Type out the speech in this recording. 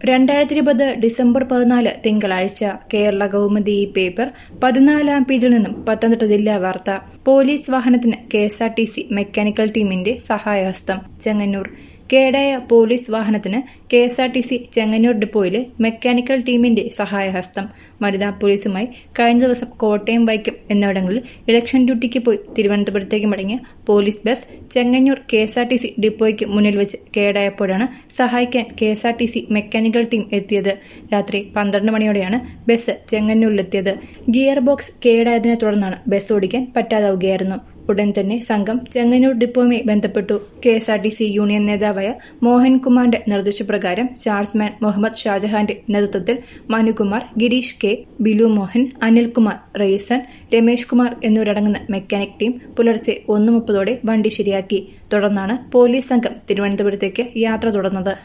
2020 December 14 തിങ്കളാഴ്ച Kerala Kaumudi paper 14-ാം പേജിൽ നിന്നും പത്തനംതിട്ട ജില്ലാ വാർത്ത. പോലീസ് വാഹനത്തിന് KSRTC മെക്കാനിക്കൽ ടീമിന്റെ സഹായഹസ്തം. ചെങ്ങന്നൂർ. കേടായ പോലീസ് വാഹനത്തിന് KSRTC ചെങ്ങന്നൂർ ഡിപ്പോയിലെ മെക്കാനിക്കൽ ടീമിന്റെ സഹായഹസ്തം. വനിതാ പോലീസുമായി കഴിഞ്ഞ ദിവസം കോട്ടയം, വൈക്കം എന്നിവിടങ്ങളിൽ ഇലക്ഷൻ ഡ്യൂട്ടിക്ക് പോയി തിരുവനന്തപുരത്തേക്ക് മടങ്ങിയ പോലീസ് ബസ് ചെങ്ങന്നൂർ KSRTC ഡിപ്പോയ്ക്ക് മുന്നിൽ വെച്ച് കേടായപ്പോഴാണ് സഹായിക്കാൻ KSRTC മെക്കാനിക്കൽ ടീം എത്തിയത്. രാത്രി 12 മണിയോടെയാണ് ബസ് ചെങ്ങന്നൂരിലെത്തിയത്. ഗിയർ ബോക്സ് കേടായതിനെ തുടർന്നാണ് ബസ് ഓടിക്കാൻ പറ്റാതാവുകയായിരുന്നു. ഉടൻ തന്നെ സംഘം ചെങ്ങന്നൂർ ഡിപ്പോയുമായി ബന്ധപ്പെട്ടു. KSRTC യൂണിയൻ നേതാവായ മോഹൻകുമാറിന്റെ നിർദ്ദേശപ്രകാരം ചാർജ്മാൻ മുഹമ്മദ് ഷാജഹാന്റെ നേതൃത്വത്തിൽ മനുകുമാർ, ഗിരീഷ് കെ, ബിലു മോഹൻ, അനിൽകുമാർ, റെയ്സൻ, രമേഷ് കുമാർ എന്നിവരടങ്ങുന്ന മെക്കാനിക് ടീം പുലർച്ചെ 1:30 വണ്ടി ശരിയാക്കി. തുടർന്നാണ് പോലീസ് സംഘം തിരുവനന്തപുരത്തേക്ക് യാത്ര തുടർന്നത്.